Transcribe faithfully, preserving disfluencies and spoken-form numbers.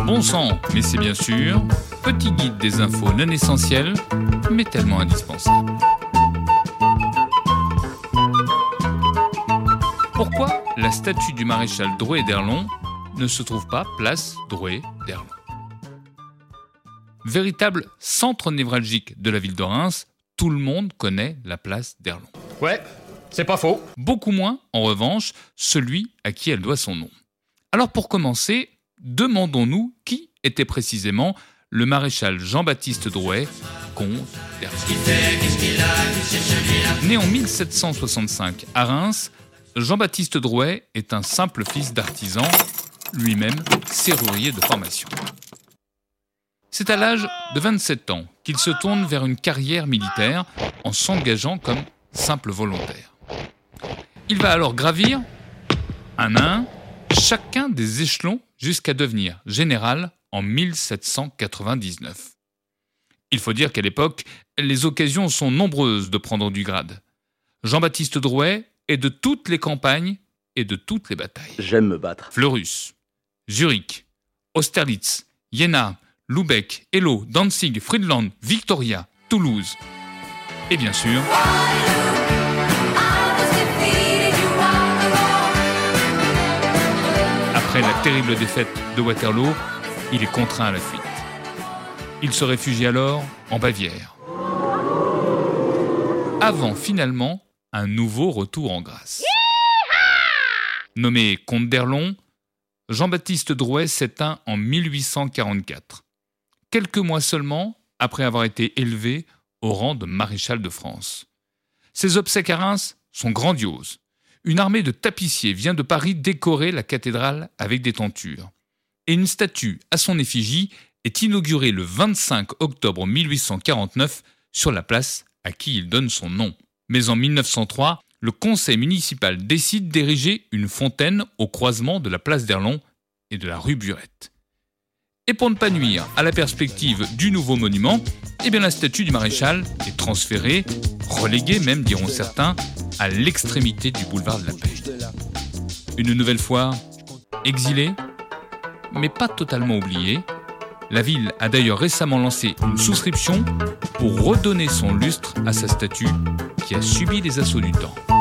Bon sang, mais c'est bien sûr, petit guide des infos non essentielles, mais tellement indispensables. Pourquoi la statue du maréchal Drouet d'Erlon ne se trouve pas place Drouet d'Erlon ? Véritable centre névralgique de la ville de Reims, tout le monde connaît la place d'Erlon. Ouais, c'est pas faux. Beaucoup moins, en revanche, celui à qui elle doit son nom. Alors pour commencer, demandons-nous qui était précisément le maréchal Jean-Baptiste Drouet, comte d'Erlon. Né en mille sept cent soixante-cinq à Reims, Jean-Baptiste Drouet est un simple fils d'artisan, lui-même serrurier de formation. C'est à l'âge de vingt-sept ans qu'il se tourne vers une carrière militaire en s'engageant comme simple volontaire. Il va alors gravir, un à un, chacun des échelons jusqu'à devenir général en mille sept cent quatre-vingt-dix-neuf. Il faut dire qu'à l'époque, les occasions sont nombreuses de prendre du grade. Jean-Baptiste Drouet est de toutes les campagnes et de toutes les batailles. J'aime me battre. Fleurus, Zurich, Austerlitz, Jena, Lübeck, Eylau, Danzig, Friedland, Victoria, Toulouse. Et bien sûr, après la terrible défaite de Waterloo, il est contraint à la fuite. Il se réfugie alors en Bavière, avant finalement un nouveau retour en grâce. Nommé comte d'Erlon, Jean-Baptiste Drouet s'éteint en mille huit cent quarante-quatre, quelques mois seulement après avoir été élevé au rang de maréchal de France. Ses obsèques à Reims sont grandioses. Une armée de tapissiers vient de Paris décorer la cathédrale avec des tentures. Et une statue à son effigie est inaugurée le vingt-cinq octobre mille huit cent quarante-neuf sur la place à qui il donne son nom. Mais en mille neuf cent trois, le conseil municipal décide d'ériger une fontaine au croisement de la place d'Erlon et de la rue Burette. Et pour ne pas nuire à la perspective du nouveau monument, eh bien la statue du maréchal est transférée, reléguée même diront certains, à l'extrémité du boulevard de la Paix. Une nouvelle fois, exilée, mais pas totalement oubliée, la ville a d'ailleurs récemment lancé une souscription pour redonner son lustre à sa statue qui a subi les assauts du temps.